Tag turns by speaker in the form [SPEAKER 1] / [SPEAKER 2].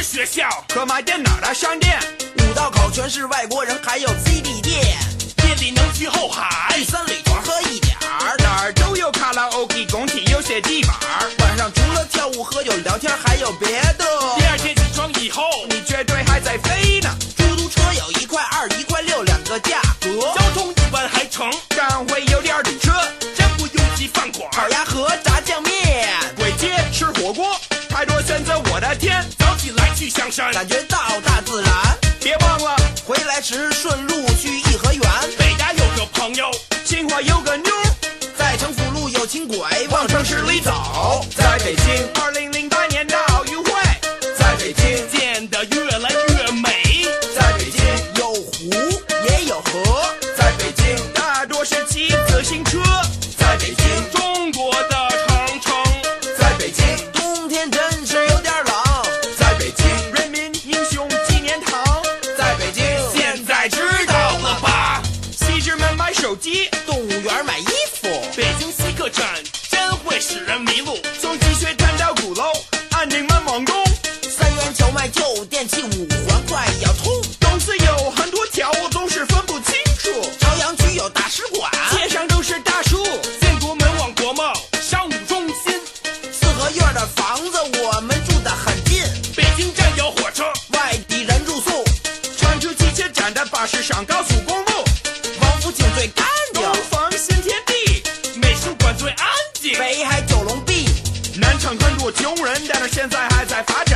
[SPEAKER 1] 学校
[SPEAKER 2] 和卖电脑的商店
[SPEAKER 3] 五道口全是外国人，还有 CD 店，
[SPEAKER 1] 夜里能去后海，
[SPEAKER 3] 去三里屯喝一点儿，
[SPEAKER 2] 哪儿都有卡拉 OK， 工体有些地板
[SPEAKER 3] 晚上除了跳舞喝酒聊天还有别的。
[SPEAKER 1] 第二天起床以后，
[SPEAKER 2] 你绝对还在飞呢。
[SPEAKER 3] 出租车有1块2、1块6两个价格，
[SPEAKER 1] 交通一般还成，
[SPEAKER 2] 但会有点堵车。
[SPEAKER 1] 真不用急饭馆，
[SPEAKER 3] 烤鸭和炸酱面，
[SPEAKER 2] 簋街吃火锅，太多选择，我的天！
[SPEAKER 1] 早起来去香山，
[SPEAKER 3] 感觉到大自然。
[SPEAKER 2] 别忘了
[SPEAKER 3] 回来时顺路去颐和园，
[SPEAKER 1] 北大有个朋友，
[SPEAKER 2] 清华有个妞，
[SPEAKER 3] 在城府路有轻轨
[SPEAKER 2] 往城市里走。在北京2008年的奥运会，在北京
[SPEAKER 1] 建得越来越美，
[SPEAKER 2] 在北京
[SPEAKER 3] 有湖也有河，
[SPEAKER 2] 在北京大多是骑自行车，在北京
[SPEAKER 1] 中国的长城，
[SPEAKER 2] 在北京
[SPEAKER 3] 冬天真是有点冷，
[SPEAKER 2] 在北京人民英雄纪念堂，在北京
[SPEAKER 1] 现在知道了吧？
[SPEAKER 2] 西直门买手机，
[SPEAKER 3] 动物园买衣服，
[SPEAKER 1] 北京西客站真会使人迷路，
[SPEAKER 2] 从积雪谈到鼓楼，安定门王宫，
[SPEAKER 3] 三元桥卖旧电器，5环快要通，
[SPEAKER 2] 东四有很多条，我总是分不清楚。
[SPEAKER 3] 朝阳区有大使馆，
[SPEAKER 2] 街上都是大叔，
[SPEAKER 1] 建国门往国贸商务中心，
[SPEAKER 3] 四合院的房子我们住得很近，
[SPEAKER 1] 北京站有火车，
[SPEAKER 3] 外地人住宿，
[SPEAKER 2] 长途汽车站的巴士上高速公路，
[SPEAKER 3] 王府井最干净，
[SPEAKER 2] 东方新天地，
[SPEAKER 1] 美术馆最安静，
[SPEAKER 3] 北海九龙壁，
[SPEAKER 2] 南城很多穷人，但是现在还在发展。